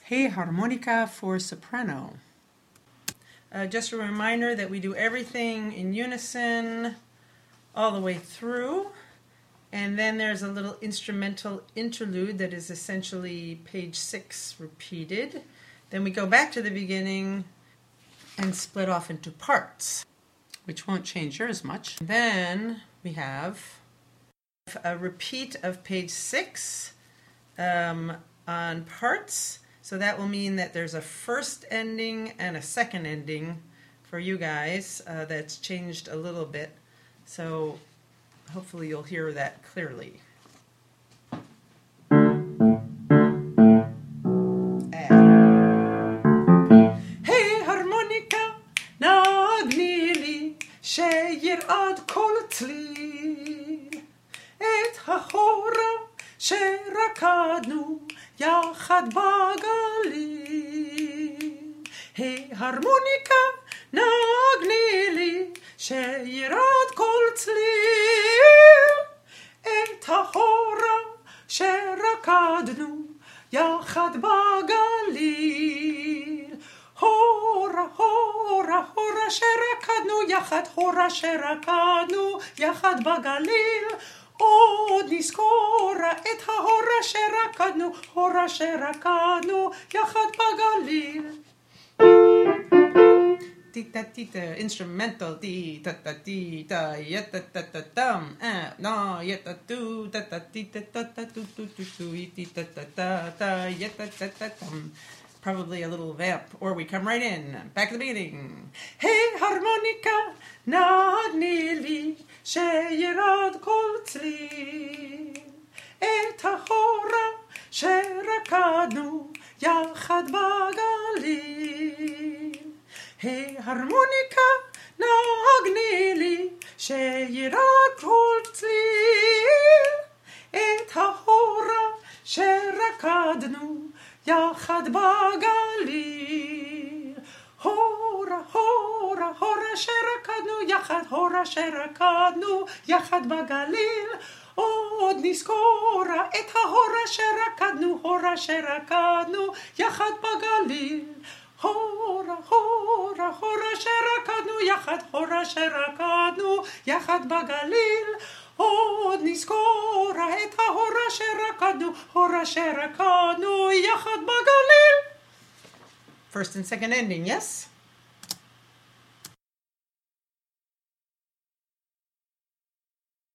Hey Harmonica for soprano. Just a reminder that we do everything in unison all the way through, and then there's a little instrumental interlude that is essentially page 6 repeated. Then we go back to the beginning and split off into parts, which won't change yours much. Then we have a repeat of page 6 on parts. So that will mean that there's a first ending and a second ending for you guys that's changed a little bit. So hopefully you'll hear that clearly. Hey harmonica, nagni li, שירעד כל צליל, את החורה שרקדנו יחד בגליל. ההרמוניקה נגני לי, שירד כל צליל, את החורה שרקדנו יחד בגליל. הורה, הורה, הורה שרקדנו יחד, הורה שרקדנו יחד בגליל. עוד נזכורה את ההורה שרקדנו, הורה שרקדנו יחד בגליל. Tita tita instrumental tita tita yeta tata tam no yeta tu tata tita tata tu tu tu tu tita tata yeta tata tam. Probably a little vamp, or we come right in. Back to the beginning. Hey harmonica, nagni li, שירד כל צליל, את החורה שרקדנו יחד בגליל. ההרמוניקה נגני לי, שירד כל צליל, את החורה שרקדנו יחד בגליל. הורה, הורה, הורה שרקדנו יחד, הורה שרקדנו יחד בגליל. עוד נזכורה את ההורה שרקדנו, הורה שרקדנו יחד בגליל. הורה, הורה, הורה שרקדנו יחד, הורה שרקדנו יחד בגליל. עוד נזכורה את ההורה שרקדנו, הורה שרקדנו יחד בגליל. First and second ending, yes?